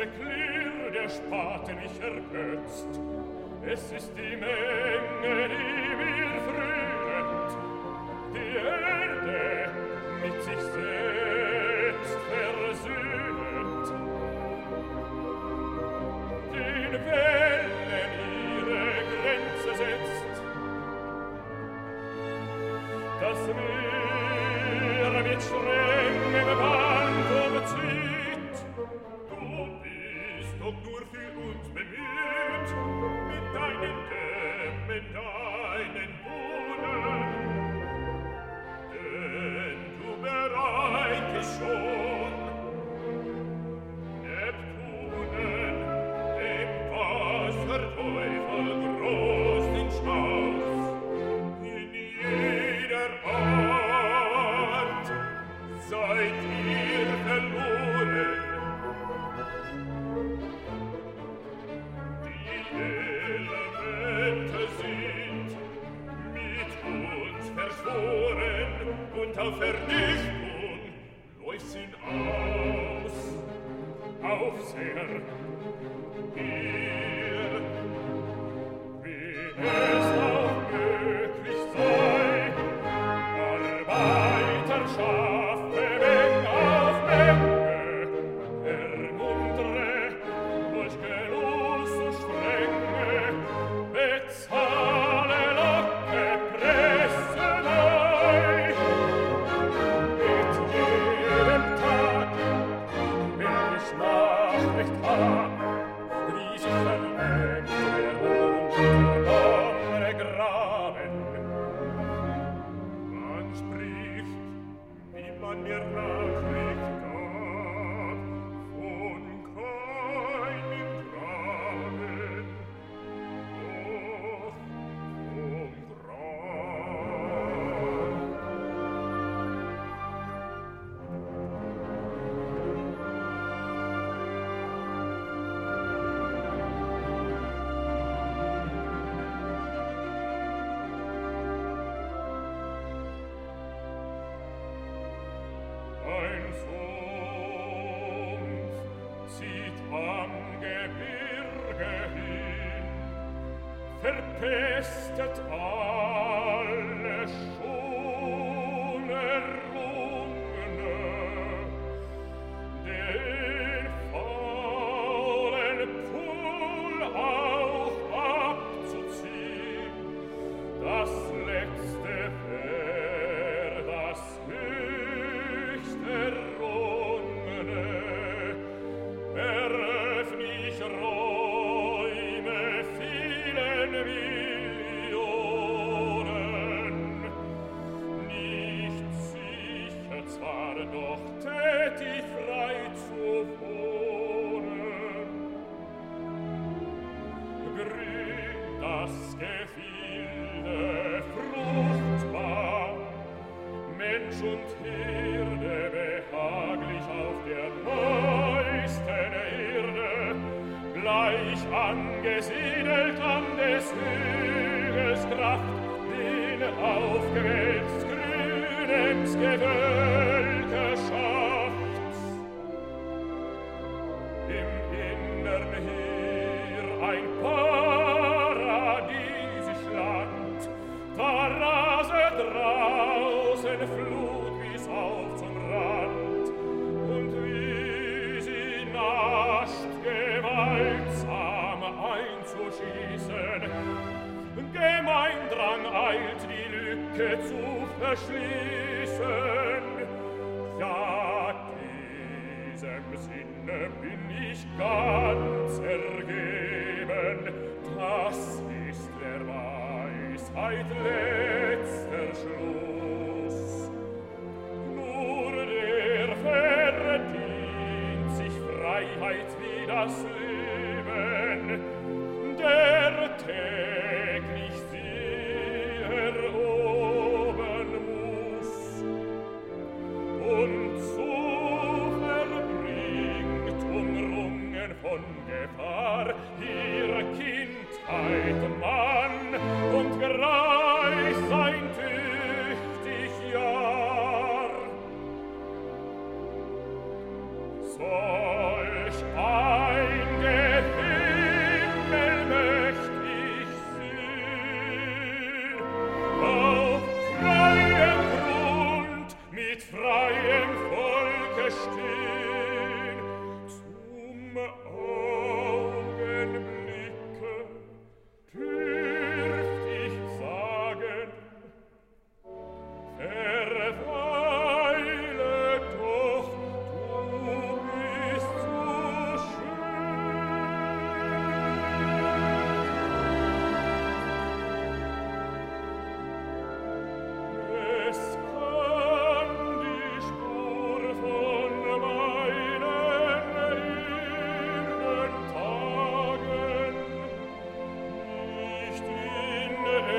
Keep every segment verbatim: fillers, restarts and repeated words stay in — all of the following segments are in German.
Klirr der Spaten mich ergötzt. Es ist die Menge, die mir frühend die Erde mit sich selbst versöhnt, den Wellen ihre Grenze setzt. Das Meer mit strengem Band umzieht. Du bist doch nur für uns bemüht, mit deinen Dämmen, deinen Brunnen, denn du bereitest schon Neptunen, dem Wasserteufel groß den Schnauz, in jeder Art seid ihr verloren. Die Elemente sind mit uns verschworen und auf Vernichtung läuft sie aus. Aufseher, ihr, wie es auch möglich sei, Arbeiter schaffe Menge auf Menge, ermuntere durch Genuss und Strenge, bezahle Locke, presse neu. Mit jedem Tag will ich Nachricht haben, wie sich vermengt der untergangene Graben. Man spricht, wie man mir Nachricht gab, von keinem Graben, doch vom Grab. Ein Sumpf zieht am Gebirge hin, verpestet alle schon Errungene, den faulen Pfuhl auch abzuziehen, das letzte wär das höchst Errungene. Eröffn ich Räume vielen Millionen, nicht sicher zwar, doch tätig frei zu wohnen. Grün das Gefilde, fruchtbar, Mensch und Herde behaglich auf der neuesten Erde, gleich angesiedelt an des Hügels Kraft, den aufgewälzt grünems Gewölke schafft. Im Innern hier ein paradiesisch Land, da raset draußen Flut bis auf zum Rand, und wie sie nascht, gewaltsam einzuschießen, Gemeindrang eilt, die Lücke zu verschließen. Ja, diesem Sinne bin ich ganz ergeben, das ist der Weisheit letzter Schluss. Nur der verdient sich Freiheit wie das Leben, der täglich sie erobern muss und so verbringt, umrungen von Gefahr, ihre Kindheit Mann und Greis sein tüchtig Jahr. Solch ein stehn, zum Augenblicke dürft ich sagen, verweile doch, du bist so es kann die Spur von meinen Irrentagen nicht in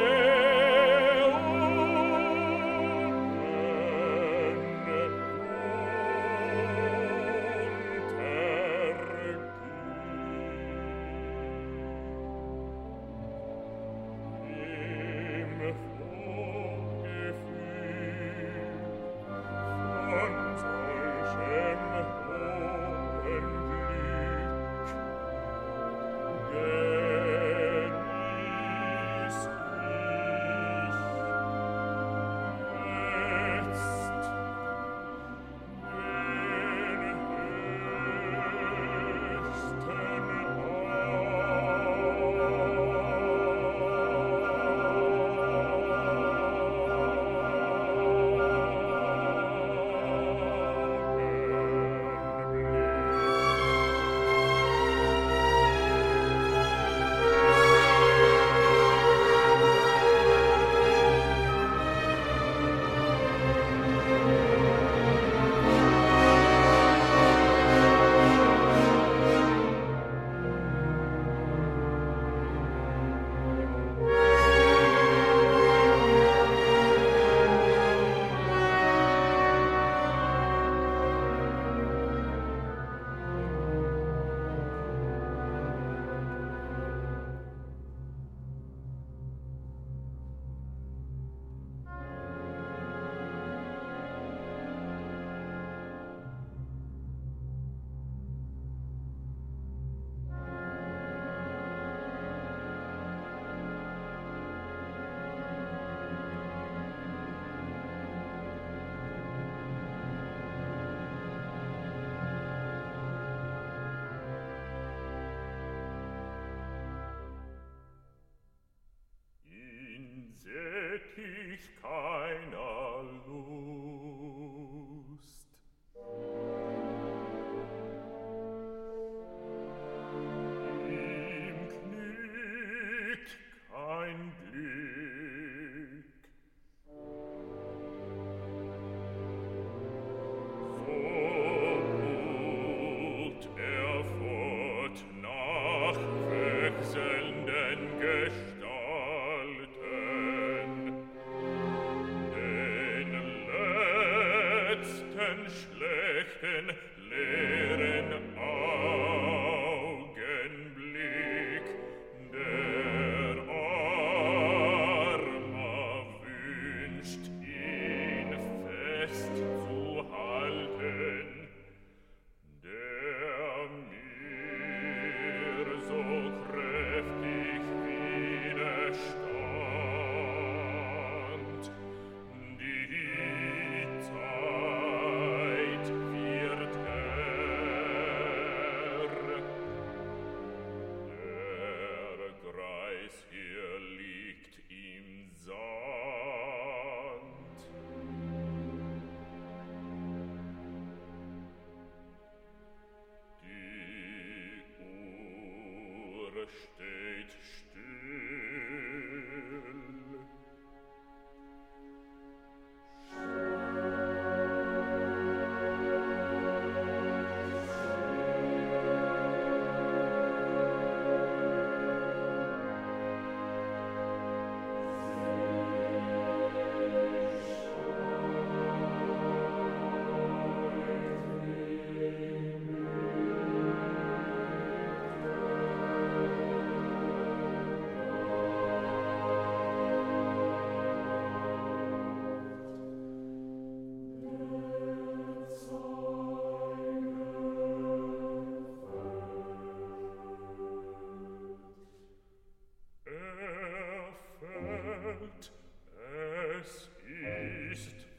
sätt ich keiner Lust. Ihm knickt kein Glück. So ruht er fort nach wechselnden Gestalten, den letzten schlechten leeren Augenblick, der Armer wünscht, ihn festzuhalten, der mir so kräftig widerstand. Die Zeit wird herr. Der Greis hier liegt im Sand. Die Uhr steht still. Er fällt, es ist